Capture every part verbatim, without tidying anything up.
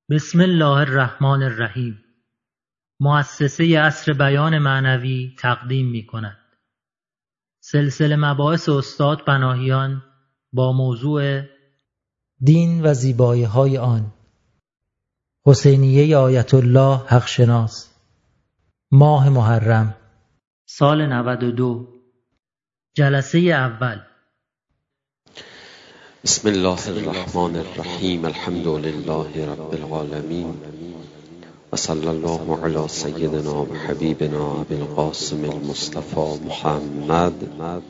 بسم الله الرحمن الرحیم. مؤسسه عصر بیان معنوی تقدیم می کند سلسله مباحث استاد پناهیان با موضوع دین و زیبایی های آن. حسینیه آیت الله حق شناس، ماه محرم، سال نود و دو، جلسه اول. بسم الله الرحمن الرحیم. الحمد لله رب العالمین و صلی الله علی سیدنا و حبیبنا ابی القاسم المصطفى محمد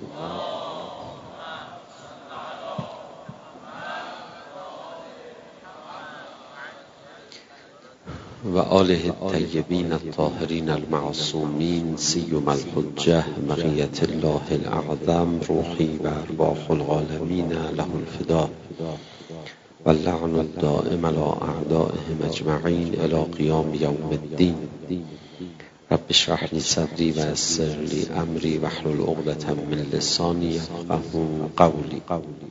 و آله الطیبین الطاهرین المعصومین، سیما الحجة بقیة الله الاعظم، روحی و ارواح العالمین له الفدا و اللعن الدائم علی اعدائهم اجمعین الی قیام یوم الدین. رب اشرح لی صدری و یسر لی امری واحلل عقدة من لسانی یفقهوا قولی.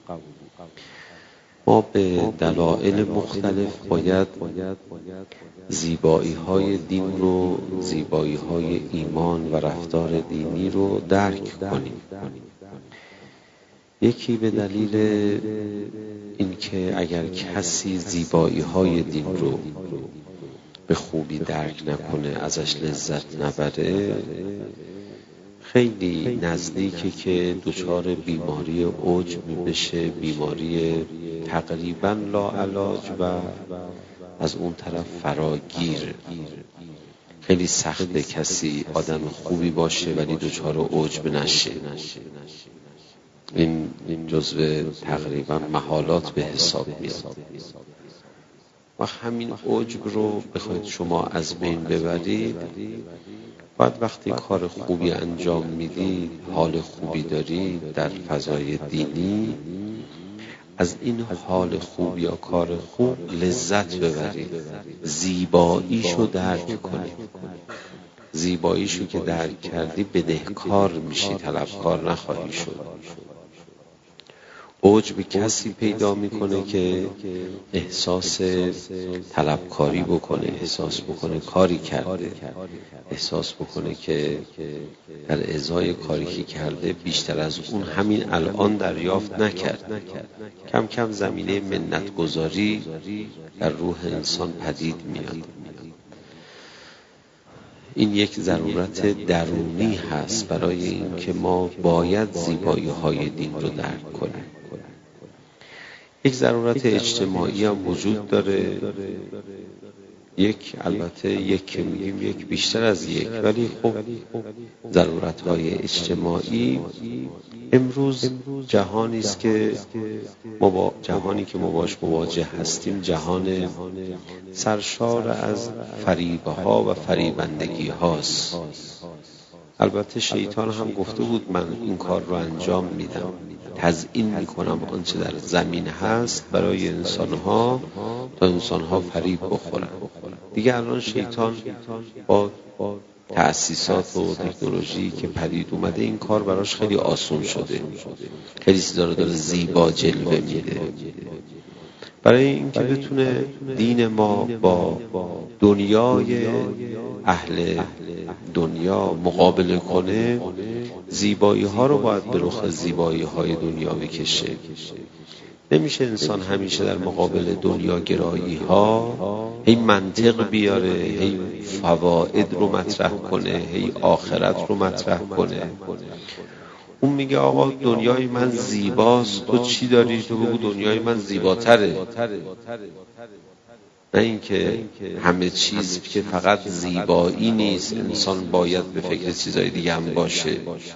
ما به دلایل مختلف باید زیبایی های دین رو، زیبایی های ایمان و رفتار دینی رو درک کنیم. یکی به دلیل اینکه اگر کسی زیبایی های دین رو به خوبی درک نکنه، ازش لذت نبره، خیلی نزدیکه که دچار بیماری عجب بشه، بیماری تقریبا لاعلاج و از اون طرف فراگیر. خیلی سخته کسی آدم خوبی باشه ولی دچار عجب نشه. این جزو تقریبا محالات به حساب میاد. و همین عجب رو بخواید شما از بین ببرید، بعد وقتی کار خوبی انجام میدید، حال خوبی دارید در فضای دینی، از این حال خوب یا کار خوب لذت ببرید، زیباییشو درک کنید. زیباییشو که درک کردی بدهکار میشی، طلبکار نخواهی شد. عجب کسی پیدا میکنه که احساس طلبکاری بکنه، احساس بکنه کاری کرده، احساس بکنه که در ازای کاری که کرده بیشتر از اون همین الان دریافت نکرد. کم کم زمینه منتگذاری در روح انسان پدید میاد. این یک ضرورت درونی هست برای اینکه ما باید زیبایی های دین رو درک کنیم. یک ضرورت اجتماعی هم وجود داره. یک البته یک که میگیم یک بیشتر از یک، ولی خب ضرورت های اجتماعی امروز جهانی است که ما با جهانی که ما باش مواجه هستیم جهان سرشار از فریبه ها و فریبندگی هاست. البته شیطان هم گفته بود من این کار رو انجام میدم، تزیین میکنم آنچه در زمین هست برای انسانها تا انسانها فریب بخورن. دیگه الان شیطان با تأسیسات و تکنولوژی که پدید اومده این کار براش خیلی آسون شده، خیلی چیزا رو داره زیبا جلوه میده برای اینکه بتونه دین ما با دنیای اهل دنیا مقابله کنه. زیبایی ها رو باید به رخ زیبایی های دنیا بکشه. نمیشه انسان همیشه در مقابل دنیا گرایی ها هی منطق بیاره، هی فواید رو مطرح کنه، هی آخرت رو مطرح کنه. اون میگه آقا دنیای من زیباست، تو چی داری؟ تو بگو دنیای من زیباتره. نه اینکه همه چیز که فقط زیبایی نیست، انسان باید به فکر چیزای دیگه هم باشه.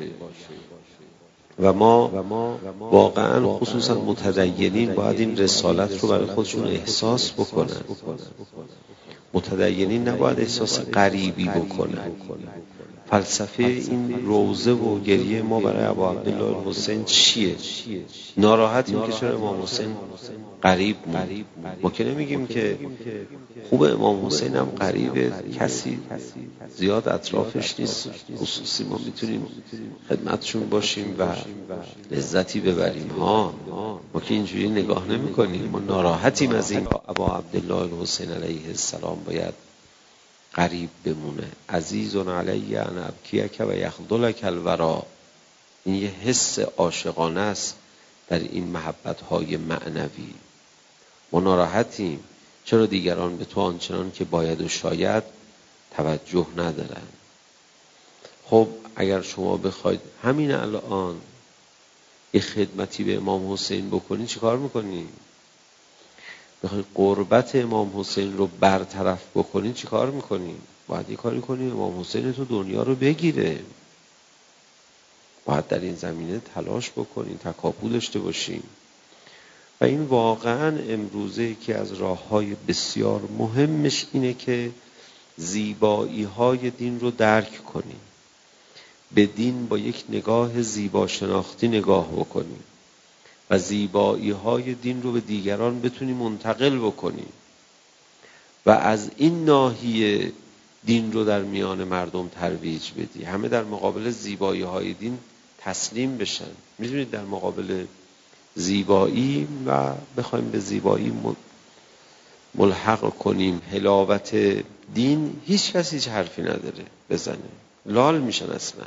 و ما واقعا خصوصا متدینین باید این رسالت رو برای خودشون احساس بکنن. متدینین نباید احساس غریبی بکنن. فلسفه این روزه و گریه ما برای ابو عبدالله الحسین چیه؟ ناراحتیم که چرا امام حسین غریب موند. ما که نمیگیم که خوب امام حسین هم غریبه، کسی زیاد اطرافش نیست، خصوصی ما میتونیم خدمتشون باشیم و لذتی ببریم. ها ما که اینجوری نگاه نمی کنیم، ما ناراحتیم از این ابا عبدالله الحسین علیه السلام باید غریب بمونه. عزیز علی ان ابکیک و یخذلک الورا. این یه حس عاشقانه است در این محبت‌های معنوی. ما ناراحتیم چرا دیگران به تو آنچنان که باید و شاید توجه ندارن. خب اگر شما بخواید همین الان یه خدمتی به امام حسین بکنی چی کار میکنی؟ بخواید قربت امام حسین رو برطرف بکنی چی کار میکنی؟ باید یه کاری کنی امام حسین تو دنیا رو بگیره. باید در این زمینه تلاش بکنیم، تکاپو داشته باشیم. و این واقعا امروزه که از راه‌های بسیار مهمش اینه که زیبایی‌های دین رو درک کنیم، به دین با یک نگاه زیبا شناختی نگاه بکنیم و زیبایی‌های دین رو به دیگران بتونیم منتقل بکنیم و از این ناحیه دین رو در میان مردم ترویج بدی. همه در مقابل زیبایی‌های دین تسلیم بشن. می‌دونید در مقابل زیبایی و بخوایم به زیبایی ملحق کنیم حلاوت دین، هیچ کسی هیچ حرفی نداره بزنه، لال میشن اصلا.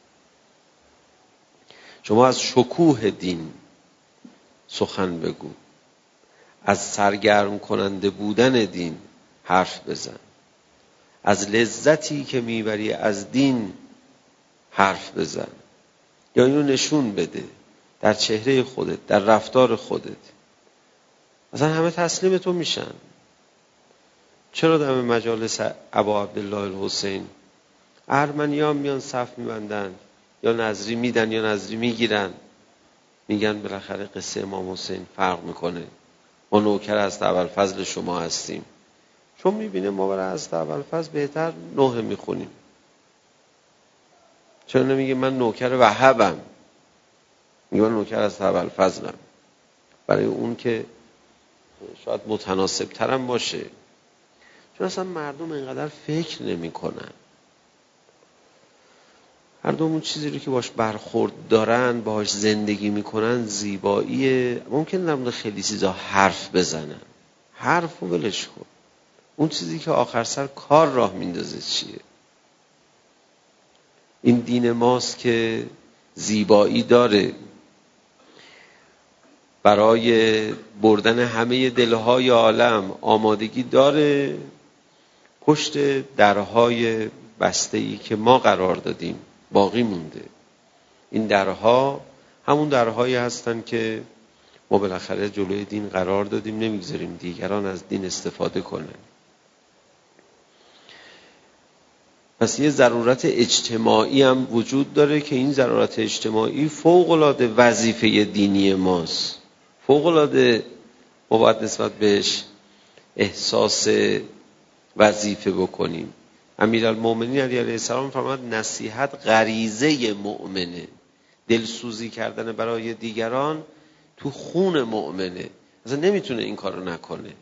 شما از شکوه دین سخن بگو، از سرگرم کننده بودن دین حرف بزن، از لذتی که میبری از دین حرف بزن، یا اینو نشون بده در چهره خودت، در رفتار خودت. اصلا همه تسلیم تو میشن. چرا در مجالس ابا عبدالله الحسین ارمنیان میان صف میبندن، یا نظری میدن یا نظری میگیرن، میگن بالاخره قصه امام حسین فرق میکنه، ما نوکر از ابوالفضل شما هستیم. چون میبینه ما برای از ابوالفضل بهتر نوحه میخونیم. چرا نمیگه من نوکر وهبم، میگه من نوکر از ابوالفضلم؟ برای اون که شاید متناسب ترم باشه. چون اصلا مردم اینقدر فکر نمی کنن. مردم اون چیزی رو که باش برخورد دارن، باش زندگی میکنن زیباییه. ممکن در مورد خیلی چیزا حرف بزنن، حرف رو ولش کن. اون چیزی که آخر سر کار راه میندازه چیه؟ این دین ماست که زیبایی داره، برای بردن همه دلهای عالم آمادگی داره. پشت درهای بسته‌ای که ما قرار دادیم باقی مونده. این درها همون درهایی هستن که ما بالاخره جلوی دین قرار دادیم، نمیگذاریم دیگران از دین استفاده کنن. پس یه ضرورت اجتماعی هم وجود داره که این ضرورت اجتماعی فوق‌العاده وظیفه دینی ماست. فوق‌العاده ما باید نسبت بهش احساس وظیفه بکنیم. امیرالمومنین علی علیه السلام فرمود نصیحت غریزه مؤمنه. دلسوزی کردن برای دیگران تو خون مؤمنه، اصلا نمیتونه این کارو نکنه.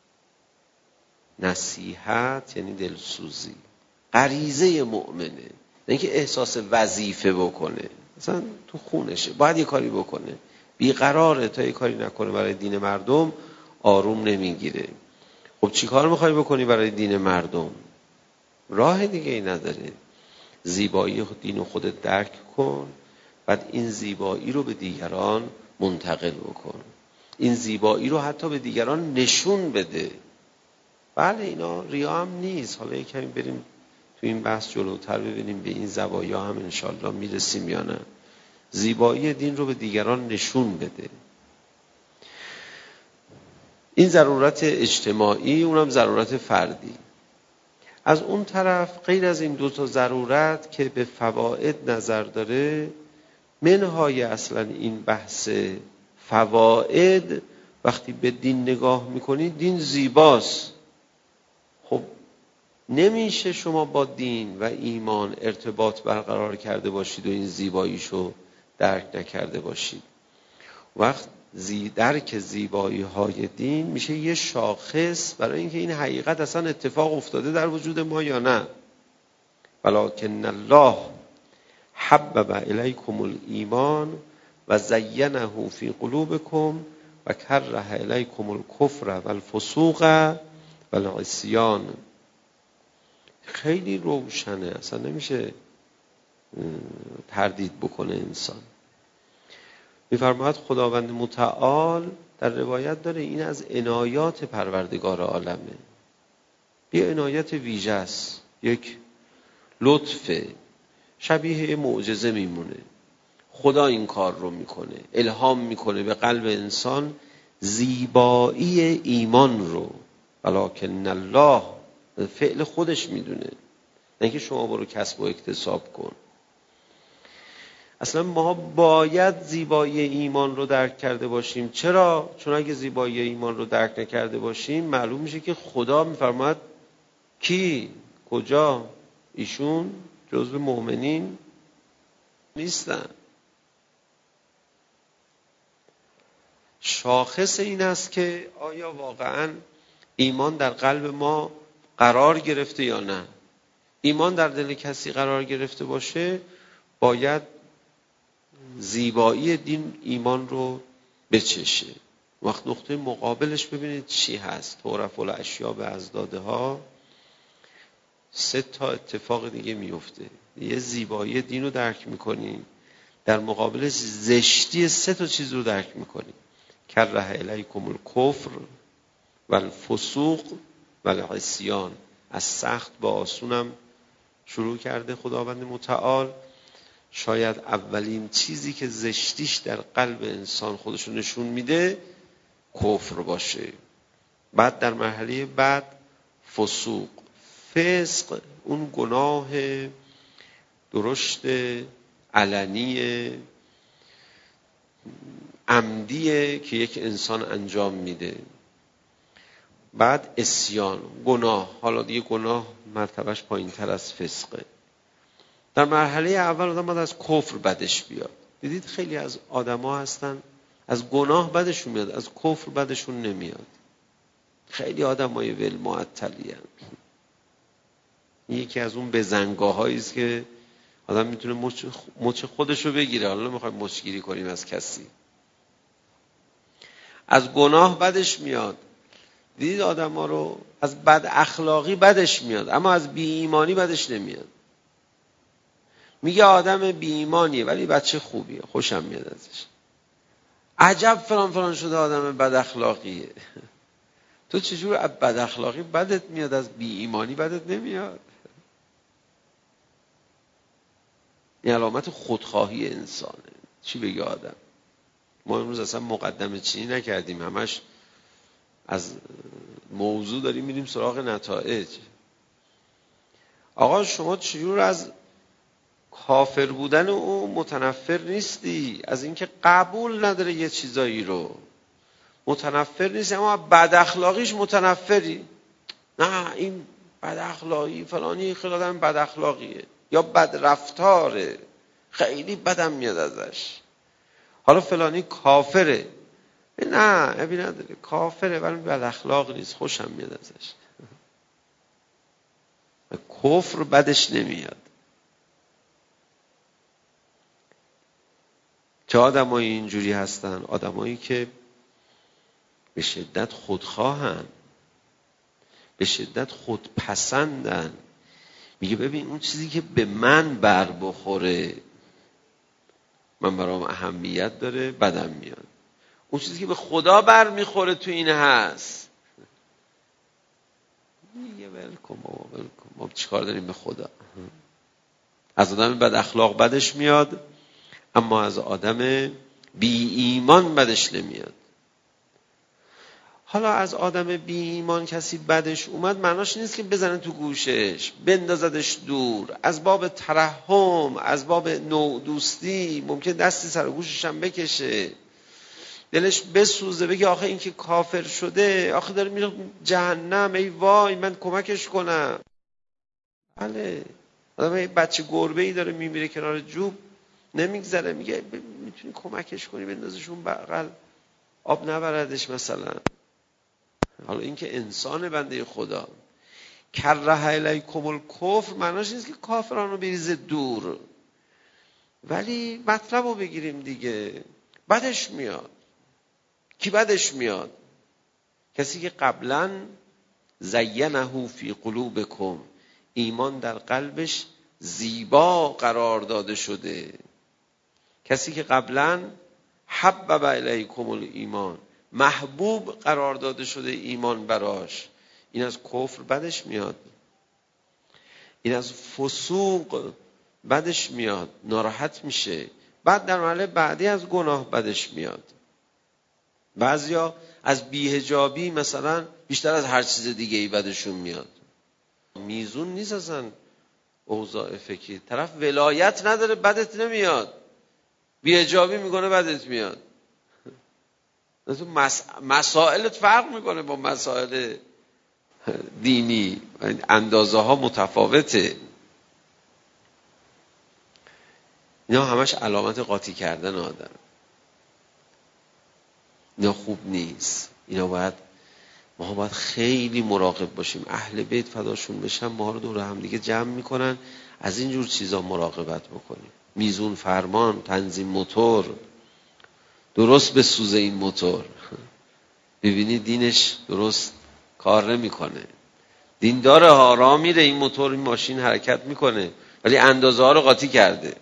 نصیحت یعنی دلسوزی، غریزه مؤمنه، نه اینکه احساس وظیفه بکنه، اصلا تو خونشه، باید یه کاری بکنه. بیقراره تا یه کاری نکنه برای دین مردم آروم نمیگیره. خب چی کار میخوای بکنی برای دین مردم؟ راه دیگه ای نداره. زیبایی دین رو خودت درک کن، بعد این زیبایی رو به دیگران منتقل بکن. این زیبایی رو حتی به دیگران نشون بده. بله اینا ریا هم نیست. حالا یک کمی بریم تو این بحث جلوتر ببینیم به این زوایا هم انشالله میرسیم یا نه. زیبایی دین رو به دیگران نشون بده. این ضرورت اجتماعی، اونم ضرورت فردی. از اون طرف غیر از این دو تا ضرورت که به فواید نظر داره، منهای اصلا این بحث فواید، وقتی به دین نگاه میکنی دین زیباست. خب نمیشه شما با دین و ایمان ارتباط برقرار کرده باشید و این زیباییشو درک نکرده باشید. وقت زی درک زیبایی های دین میشه یه شاخص برای اینکه این حقیقت اصلا اتفاق افتاده در وجود ما یا نه. ولکن الله حبب الیکم الایمان و زینه فی قلوبکم و کره الیکم الکفر و الفسوق و العصیان. خیلی روشنه، اصلا نمیشه تردید بکنه انسان. می‌فرماید خداوند متعال در روایت داره این از عنایات پروردگار عالمه، یه عنایت ویژه است، یک لطف شبیه معجزه میمونه. خدا این کار رو میکنه، الهام میکنه به قلب انسان زیبایی ایمان رو. ولکن الله فعل خودش میدونه، نه که شما برو کسب و اکتساب کن. اصلا ما باید زیبایی ایمان رو درک کرده باشیم. چرا؟ چون اگه زیبایی ایمان رو درک نکرده باشیم معلوم میشه که خدا میفرماید کی؟ کجا؟ ایشون جزو مؤمنین نیستن. شاخص این است که آیا واقعا ایمان در قلب ما قرار گرفته یا نه. ایمان در دل کسی قرار گرفته باشه باید زیبایی دین ایمان رو بچشه. وقت نقطه مقابلش ببینید چی هست. تعرف الاشیاء باضدادها، سه تا اتفاق دیگه میفته. یه زیبایی دین رو درک میکنی، در مقابلش زشتی سه تا چیز رو درک میکنی. کره الیکم الکفر و الفسوق و العصیان. از سخت با آسونم شروع کرده خداوند متعال. شاید اولین چیزی که زشتیش در قلب انسان خودشو نشون میده کفر باشه، بعد در مرحله بعد فسوق. فسق اون گناه درشت علنی عمدیه که یک انسان انجام میده. بعد عصیان، گناه. حالا دیگه گناه مرتبهش پایین تر از فسقه. در مرحله اول آدم باید از کفر بدش بیاد. دیدید خیلی از آدما هستن از گناه بدشون میاد، از کفر بدشون نمیاد. خیلی آدمای ول معطلی هستن. یکی از اون بزنگاهایی است که آدم میتونه مچ مچ خودشو بگیره. حالا نمیخوایم مچگیری کنیم از کسی. از گناه بدش میاد. دیدید آدما رو از بد اخلاقی بدش میاد، اما از بی ایمانی بدش نمیاد. میگه آدم بی ایمانیه ولی بچه خوبیه، خوشم میاد ازش. عجب فلان فلان شده آدم بد اخلاقیه. تو چجور از بد اخلاقی بدت میاد، از بی ایمانی بدت نمیاد؟ این علامت خودخواهی انسانه. چی بگه آدم؟ ما امروز اصلا مقدمه چینی نکردیم، همش از موضوع داریم میریم سراغ نتایج. آقا شما چجور از کافر بودن او متنفر نیستی؟ از اینکه قبول نداره یه چیزایی رو متنفر نیستی، اما بد اخلاقیش متنفری. نه این بد اخلاقی فلانی خیلی آدم بد اخلاقیه یا بد رفتاره، خیلی بدم میاد ازش. حالا فلانی کافره، نه ابی نداره، کافره ولی بد اخلاق نیست، خوشم میاد ازش. کفر بدش نمیاد. چه آدمایی اینجوری هستن؟ آدمایی که به شدت خودخواهن، به شدت خودپسندن. میگه ببین اون چیزی که به من بر بخوره من برام اهمیت داره، بدم میاد. اون چیزی که به خدا بر میخوره تو این هست، میگه ولکن بابا ولکن، ما چیکار داریم به خدا. از آدم بد اخلاق بدش میاد، اما از آدم بی ایمان بدش نمیاد. حالا از آدم بی ایمان کسی بدش اومد معناش نیست که بزنه تو گوشش، بندازدش دور. از باب ترحم، از باب نوع دوستی ممکن دستی سر گوشش هم بکشه، دلش بسوزه، بگه آخه این که کافر شده آخه داره میره جهنم، ای وای من کمکش کنم. بله آدم یه بچه گربه‌ای داره میمیره کنار جوب، نمیگذره، میگه میتونی کمکش کنی بندازش اون بغل. آب نبردش مثلا. حالا اینکه انسان بنده خدا کره الیکم الکفر معناش نیست که کافران رو بریزه دور، ولی مطلب رو بگیریم دیگه. بدش میاد. کی بدش میاد؟ کسی که قبلا زینه فی قلوبکم، ایمان در قلبش زیبا قرار داده شده. کسی که قبلا حبب الیکم الایمان، محبوب قرار داده شده ایمان براش، این از کفر بدش میاد، این از فسوق بدش میاد، ناراحت میشه. بعد در مرحله بعدی از گناه بدش میاد. بعضیا از بی‌حجابی مثلا بیشتر از هر چیز دیگه ای بدشون میاد. میزون نیست اصلا اوضاع فکری. طرف ولایت نداره بدت نمیاد، بی‌حجابی میکنه بدت میاد. مسائلت فرق میکنه با مسائل دینی، اندازه ها متفاوته. اینا همش علامت قاطی کردن آدم. اینا خوب نیست. اینا باید ما باید خیلی مراقب باشیم. اهل بیت فداشون بشن ما رو دور هم دیگه جمع میکنن، از این جور چیزا مراقبت بکنیم. میزون فرمان، تنظیم موتور، درست بسوزه این موتور. ببینی دینش درست کار نمیکنه. دین داره ها، راه میره این موتور، این ماشین حرکت میکنه، ولی اندازه ها رو قاطی کرده.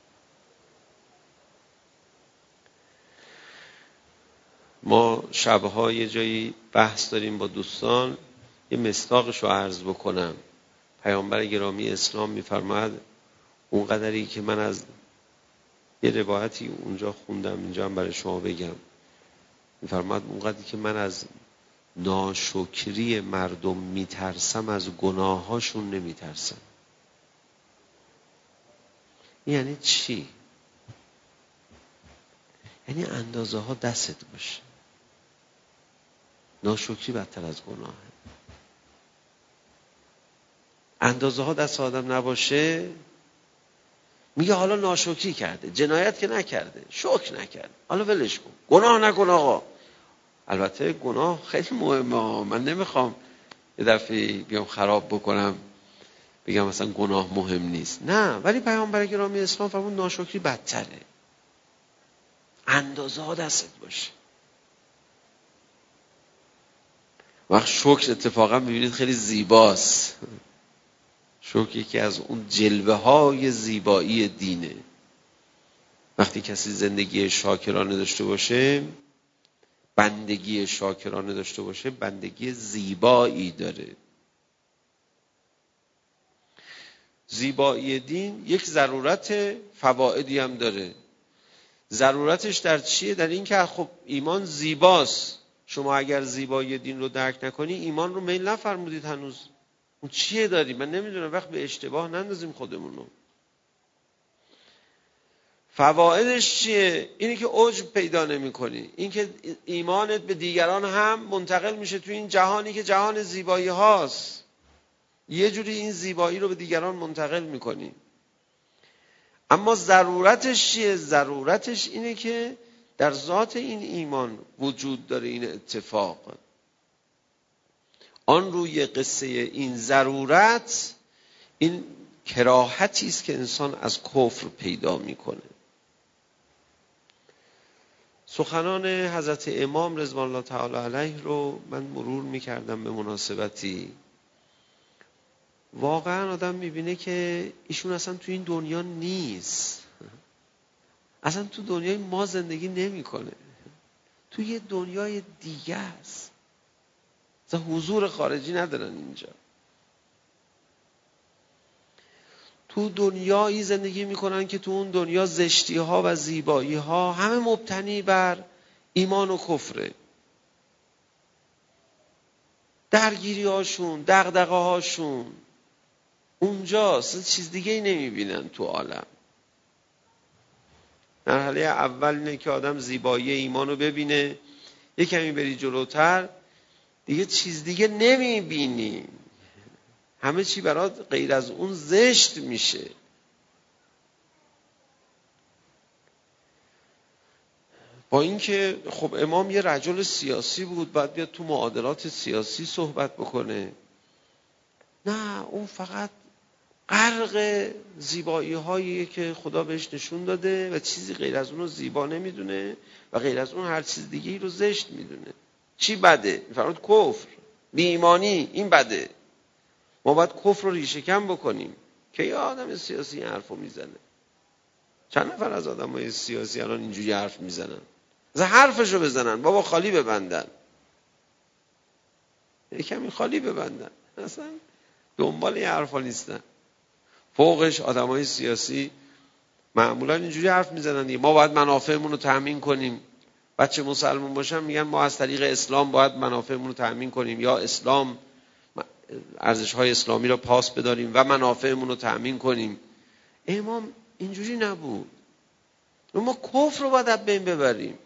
ما شبها یه جایی بحث داریم با دوستان، یه مصداقش رو عرض بکنم. پیامبر گرامی اسلام میفرماید اون قدری که من از یه روایتی اونجا خوندم اینجا هم برای شما بگم، میفرماید اون قدری که من از ناشکری مردم میترسم از گناهاشون نمیترسم. یعنی چی؟ یعنی اندازه ها دستت باشه. ناشکری بدتر از گناهه. اندازه ها دست آدم نباشه، میگه حالا ناشکری کرده، جنایت که نکرده، شکر نکرده، حالا ولش کن، گناه نکن آقا. البته گناه خیلی مهمه. من نمیخوام یه دفعه بیام خراب بکنم بگم مثلا گناه مهم نیست، نه، ولی پیامبر گرامی اسلام فرمود ناشکری بدتره. اندازه ها دستت باشه. وقت شکر اتفاقا میبینید خیلی زیباست. شکر یکی از اون جلوه های زیبایی دینه. وقتی کسی زندگی شاکرانه داشته باشه، بندگی شاکرانه داشته باشه، بندگی زیبایی داره. زیبایی دین یک ضرورت فوائدی هم داره. ضرورتش در چیه؟ در این که خب ایمان زیباست. شما اگر زیبایی دین رو درک نکنی ایمان رو میل نفرمودید هنوز. اون چیه داری؟ من نمیدونم. وقت به اشتباه نندازیم خودمون رو. فوائدش چیه؟ اینی که عجب پیدا نمی کنی، این که ایمانت به دیگران هم منتقل میشه تو این جهانی که جهان زیبایی هاست. یه جوری این زیبایی رو به دیگران منتقل میکنی. اما ضرورتش چیه؟ ضرورتش اینه که در ذات این ایمان وجود داره این اتفاق. آن روی قصه این ضرورت، این کراهتی است که انسان از کفر پیدا میکنه. سخنان حضرت امام رضوان الله تعالی علیه رو من مرور میکردم به مناسبتی. واقعا آدم میبینه که ایشون اصلا تو این دنیا نیست، اصلا تو دنیای ما زندگی نمیکنه، تو یه دنیای دیگه است. اصلا حضور خارجی ندارن اینجا. تو دنیایی زندگی میکنن که تو اون دنیا زشتی ها و زیبایی ها همه مبتنی بر ایمان و کفره. درگیری هاشون، دغدغه هاشون اونجاست، چیز دیگه ای نمیبینن تو عالم. مرحله اول اینه که آدم زیبایی ایمان رو ببینه، یک کمی بری جلوتر دیگه چیز دیگه نمیبینی، همه چی برات غیر از اون زشت میشه. با اینکه خب امام یه رجل سیاسی بود، باید بیاد تو معادلات سیاسی صحبت بکنه. نه، اون فقط غرق زیبایی هایی که خدا بهش نشون داده و چیزی غیر از اون رو زیبا نمیدونه و غیر از اون هر چیز دیگه ای رو زشت میدونه. چی بده؟ میفرماد کفر، بی ایمانی، این بده. ما باید کفر رو ریشه کم بکنیم. که یه آدم سیاسی این حرف رو میزنه؟ چند نفر از آدم های سیاسی الان اینجوری حرف میزنن؟ از حرفشو بزنن، بابا خالی ببندن، یه کمی خالی ببندن، اصلا دنبال این حرفا نیستن. فوقش آدم های سیاسی معمولا اینجوری حرف میزنن دیگه، ما باید منافعمون رو تأمین کنیم. بچه مسلمان باشن میگن ما از طریق اسلام باید منافعمون رو تأمین کنیم، یا اسلام ارزش‌های اسلامی رو پاس بداریم و منافعمون رو تأمین کنیم. امام اینجوری نبود. ما کفر رو باید از بین ببریم.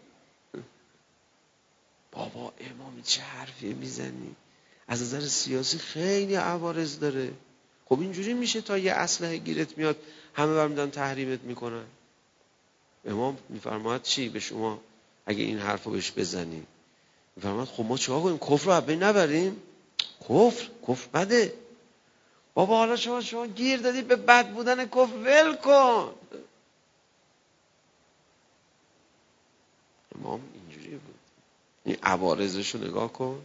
بابا امام چه حرفی میزنی؟ از نظر سیاسی خیلی عوارض داره. خب اینجوری میشه تا یه اسلحه گیرت میاد همه برمیدن تحریمت میکنن. امام میفرماید چی به شما اگه این حرفو بهش بزنی؟ میفرماید خب ما چیکار کنیم؟ کفر رو از بین نبریم؟ کفر کفر بده. بابا حالا شما شما گیر دادی به بد بودن کفر، ول کن. امام اینجوری بود. این عوارضش رو نگاه کن.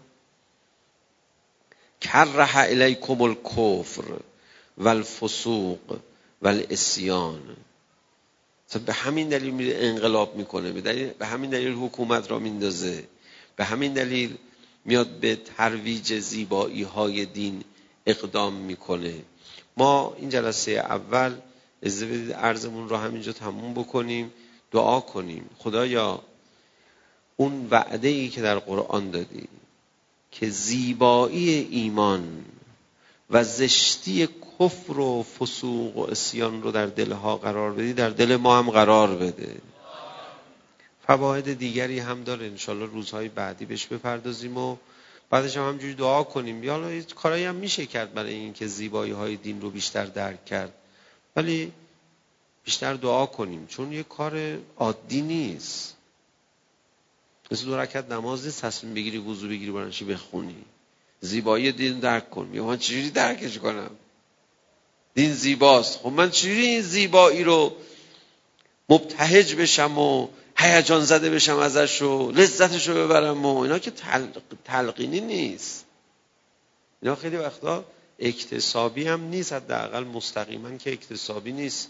کره الیکم الکفر والفسوق والعصیان. به همین دلیل میره انقلاب میکنه، به همین دلیل حکومت را میندازه، به همین دلیل میاد به ترویج زیبایی های دین اقدام میکنه. ما این جلسه اول اجازه بدید عرضمون رو همینجا تموم بکنیم، دعا کنیم. خدایا اون وعده ای که در قرآن دادی که زیبایی ایمان و زشتی کفر و فسوق و عصیان رو در دلها قرار بدی، در دل ما هم قرار بده. فواید دیگری هم داره، انشالله روزهای بعدی بهش بپردازیم و بعدش هم همجوری دعا کنیم. یا حالا کارایی هم میشه کرد برای این که زیبایی های دین رو بیشتر درک کرد، ولی بیشتر دعا کنیم، چون یه کار عادی نیست. مثل دو رکعت نماز نیست تصمیم بگیری وضو بگیری برنشی بخونی. زیبایی دین درک کن. میگم من چجوری درکش کنم؟ دین زیباست، خب من چجوری این زیبایی رو مبتهج بشم و هیجان زده بشم ازش و لذتش رو ببرم؟ و اینا که تلق... تلقینی نیست. اینا خیلی وقتا اکتسابی هم نیست، حداقل مستقیما که اکتسابی نیست،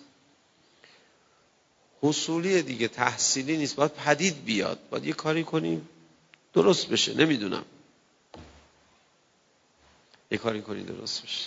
حصولی دیگه، تحصیلی نیست، باید پدید بیاد، باید یه کاری کنیم درست بشه. نمیدونم، یه کاری کنی درست بشه.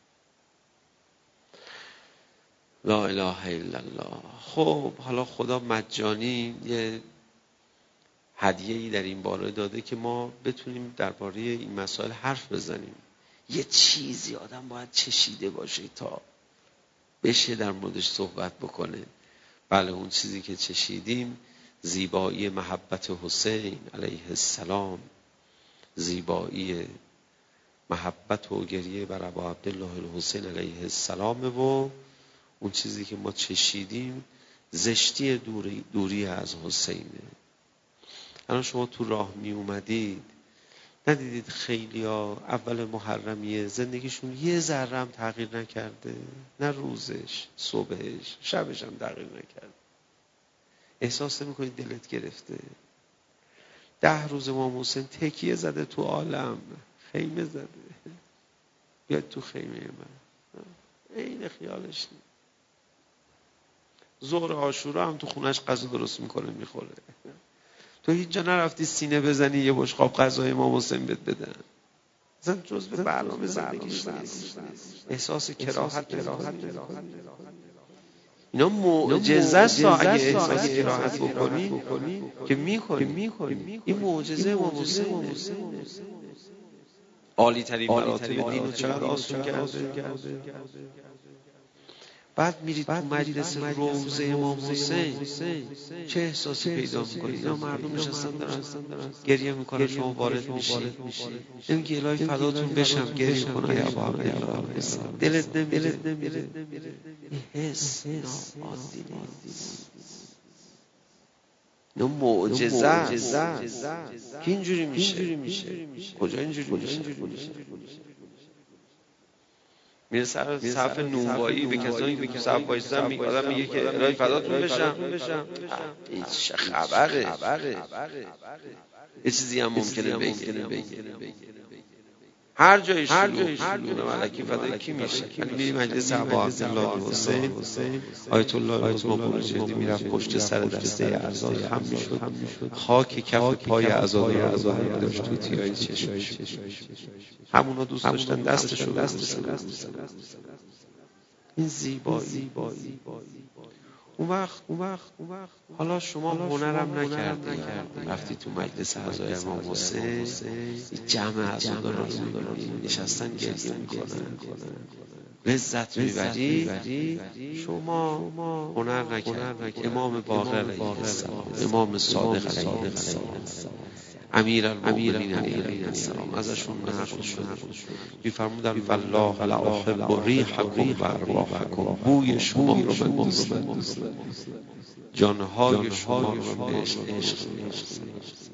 لا اله الا الله. خب حالا خدا مجانی یه هدیه‌ای در این باره داده که ما بتونیم درباره این مسائل حرف بزنیم. یه چیزی آدم باید چشیده باشه تا بشه در موردش صحبت بکنه. بله، اون چیزی که چشیدیم زیبایی محبت حسین علیه السلام، زیبایی محبت و گریه بر ابا عبدالله الحسین علیه السلام. و اون چیزی که ما چشیدیم زشتی دوری, دوری از حسینه. الان شما تو راه می اومدید ندیدید خیلی ها اول محرمیه زندگیشون یه ذره هم تغییر نکرده؟ نه روزش، صبحش، شبش هم تغییر نکرده. احساس میکنید دلت گرفته؟ ده روز امام حسین تکیه زده تو عالم، خیمه زده، بیاد تو خیمه من، این خیالش نیست. ظهر عاشورا هم تو خونش غذا درست میکنه میخوره. تو هیچ جا نرفتی سینه بزنی یه بشقاب غذای امام حسین بهت بدن؟ مثلا جزء برنامه زندگیش نیست. احساس کراهت کراهت اینا معجزه است. اگه احساس کراهت بکنی که میکنی، این معجزه امام حسین عالی ترین مراتب دین رو چقدر آسون کرده. بعد میرید تو مجلس روضه امام حسین چه احساسی پیدا میکنید؟ اینا مردم نشستن دارن گریه میکنن، شما وارد میشید، این که الهی فداتون بشم، گریه کنن یا ابا عبدالله حسین، دلت نمیره. این حس ناعادی نیست. نه معجزه است که اینجوری میشه. کجا اینجوری میشه؟ میره سر صف نونوایی به کسانی که تو صف وایسادن میگه، آدم میگه که الهی فداتون بشم. این چه خبره؟ یه چیزی هم ممکنه بگه. هر جای شلوغ ملکی فدای کی میشه؟ ولی میری مجلس ابا عبدالله حسین، آیت الله العظما بروجردی میرفت پشت سر دسته اعضا خم میشد، خاک کف پای اعضا رو داشت تو تیای چشمش. همونا دوست داشتن دستشو ببوسن. این زیبایی. اون وقت اون وقت حالا شما هنرم نکردی، رفتی تو مجلس اعضای امام حسین، این جمع اعضا رو نشستن گریه میکنن، لذت میبری. شما هنر نکردی. امام باقر علیه السلام، امام صادق علیه السلام، امیرالمؤمنین علیه السلام ازشون نقل شد، میفرمودن والله لا احب ریحکم و ارواحکم، بوی شما رو من دوست دارم، جانهای شما رو من بهش عشق دارم.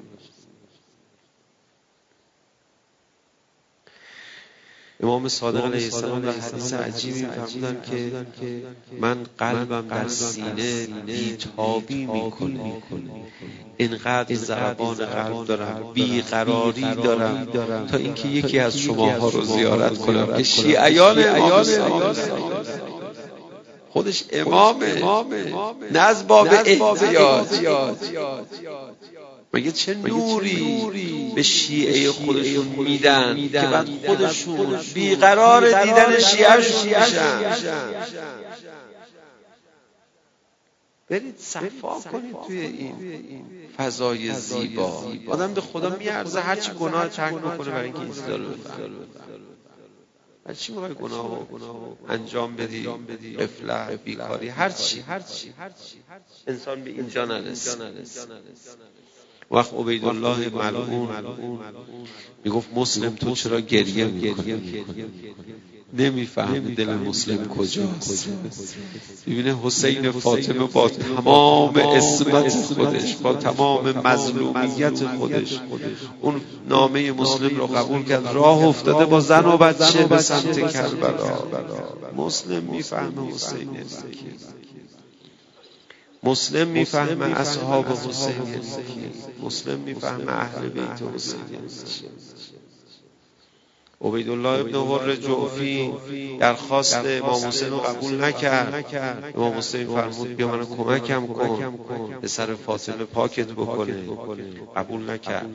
امام صادق علیه السلام در حدیث عجیبی فرمودن که من قلبم در سینه بی‌تابی میکنه، اینقدر ضربان قلب دارم، بیقراری دارم تا اینکه یکی از شماها رو زیارت کنم که شیعیان امام صادق، خودش امامه، نه از باب احتیاج. مگه چه نوری به شیعه خودشون میدن که بعد خودشون بیقرار دیدن شیعهشون میشن. برید صفا کنید توی این فضای زیبا. آدم به خدا میارزه هرچی گناه ترک بکنه برای اینکه ایزدا رو بفهمه. برای چی میخوای گناه انجام بدی؟ غفلت، بیکاری، هرچی انسان به اینجا نرسه. وقت عبیدالله ملعون میگفت مسلم تو چرا گریه میکنی؟ نمیفهمه دل مسلم کجاست. ببینه حسین فاطمه با تمام عصمت خودش، با تمام مظلومیت خودش، اون نامه مسلم رو قبول کرد، راه افتاده با زن و بچه به سمت کربلا. مسلم میفهمه حسین مسلم میفهمه اصحاب حسین، مسلم میفهمه اهل بیت حسین. عبیدالله ابن حر جعفی درخواست امام حسین رو قبول نکرد. امام حسین فرمود بیا منو کمکم کن پسر فاطمه پاکت بکنه. قبول نکرد.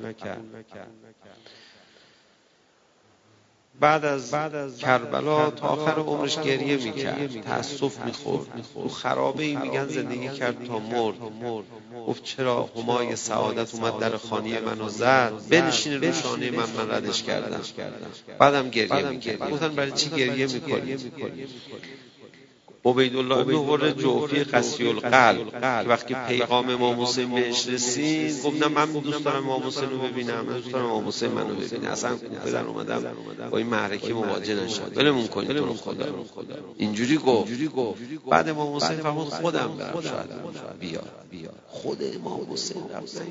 بعد از کربلا تا آخر عمرش گریه میکرد، تأسف میخورد. تو خرابه ای میگن زندگی کرد تا مرد. گفت چرا همای سعادت اومد در خانه منو زد، بنشین رو شانه من، من ردش کردم. بعدم گریه میکرد. گفتن برای چی گریه میکنی؟ عبیدالله ابن حر جعفی قسی القلب که وقتی پیغام امام حسین بهش رسید گفت نه من دوست دارم امام حسین رو ببینم، من دوست دارم امام حسین منو ببینه. اصلا کوفه در اومدم با این معرکه مواجه نشد، ولمون کنید تو رو خدا. اینجوری گفت. بعد امام حسین فرمود خودم برم، شاید بیا. خود امام حسین رفت.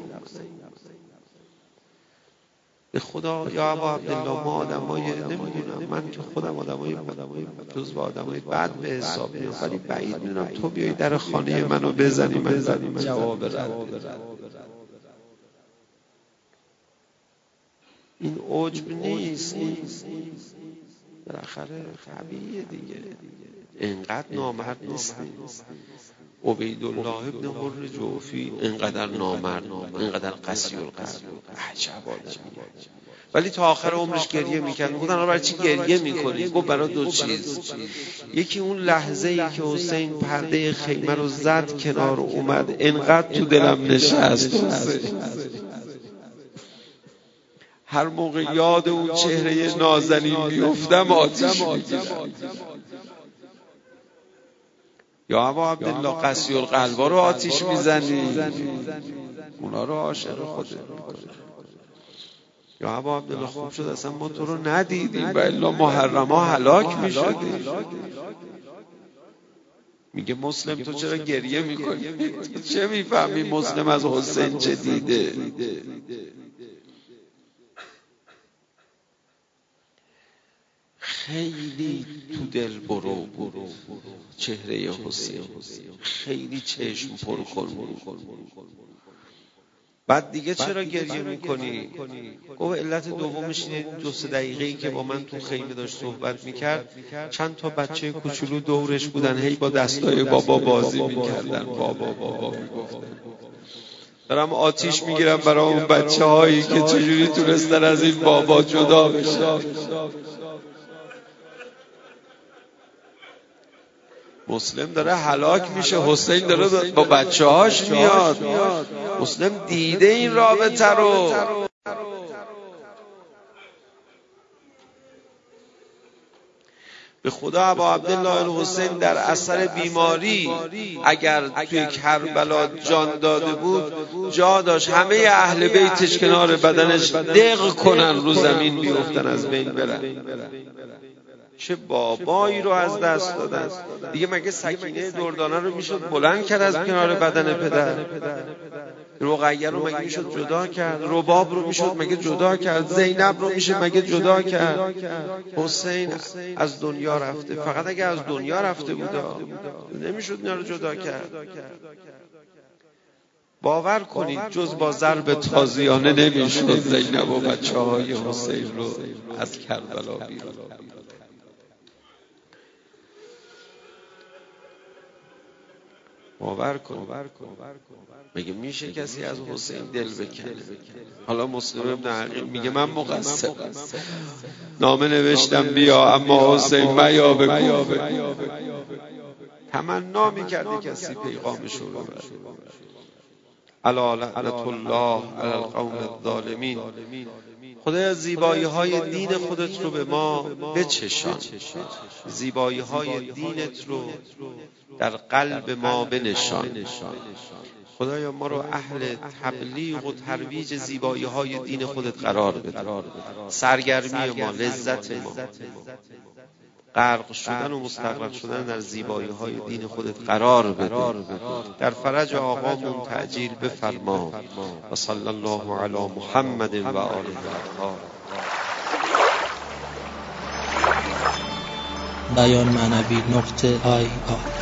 به خدا یا ابا عبدالله ما آدمای نمیدونم، من که خودم آدمای جزو آدمای بد به حساب میام، ولی بعید میدونم تو بیایی در خانه منو بزنی من جواب رد. این عجب نیست، بالاخره طبیعیه دیگه. اینقدر نامرد نیست. عبیدالله ابن حر جعفی اینقدر نامرد، اینقدر قسی القلب، عجب آدمیه. ولی تا آخر عمرش گریه میکرد. گفتن برای چی گریه میکنی؟ گفت برای دو چیز. یکی اون لحظه ای که حسین پرده خیمه رو زد کنار اومد، اینقدر تو دلم نشست. هر موقع یاد اون چهره نازنین میافتم آتیش میگیرم. یا ابا عبدالله قسی القلبا رو آتیش میزنی، اونا رو عاشق خودت میکنی. یا ابا عبدالله خوب شد اصلا ما تو رو ندیدیم و الا محرما هلاک میشدیم. میگه مسلم تو چرا گریه میکنی؟ تو چه میفهمی مسلم از حسین چه دیده؟ خیلی تو دل برو برو چهره حسین، خیلی چشم پر کن. بعد دیگه چرا گریه میکنی؟ گفت علت دومش اینه دو سه دقیقه‌ای که با من تو خیمه داشت صحبت میکرد چند تا بچه کوچولو دورش بودن، هی با دستای بابا بازی میکردن. بابا بابا میگفتن دارم آتیش میگیرم برای اون بچه هایی که چجوری تونستن از این بابا جدا بشن. مسلم داره هلاک میشه، حسین داره با بچه هاش میاد. مسلم دیده این رابطه رو. به خدا ابا عبدالله الحسین در اثر بیماری اگر توی کربلا جان داده بود جا داشت همه اهل بیتش کنار بدنش دق کنن رو زمین بیفتن از بین برن. چه بابایی رو از دست دادن دیگه. مگه سکینه دردانه رو میشد بلند کرد از کنار بدن پدر؟ رقیه رو مگه میشد جدا کرد؟ رباب رو میشد مگه جدا کرد؟ زینب رو میشه مگه جدا کرد؟ حسین از دنیا رفته، فقط اگه از دنیا رفته بود نمیشد اینا رو جدا کرد. باور کنید جز با ضرب تازیانه نمیشد زینب و بچه های حسین رو از کربلا بیرون. باور کن. میگه میشه کسی از حسین دل بکنه؟ حالا مسلم ابن عقیل میگه من مقصرم، نامه نوشتم بیا اما حسین میا بگو. تمنا میکرده کسی پیغامش رو ببره. الا لعنت الله علی القوم الظالمین. خدایا زیبایی های دین خودت رو به ما بچشان، زیبایی های دینت رو در قلب ما بنشان. خدایا ما رو اهل تبلیغ و ترویج زیبایی های دین خودت قرار بده. سرگرمی ما، لذت ما، غرق شدن و مستغرق شدن در زیبایی های دین خودت قرار بده. در فرج آقامون تعجیل بفرما. و صلی الله علی محمد و آله اطهار. بیان معنوی نقطه آی آر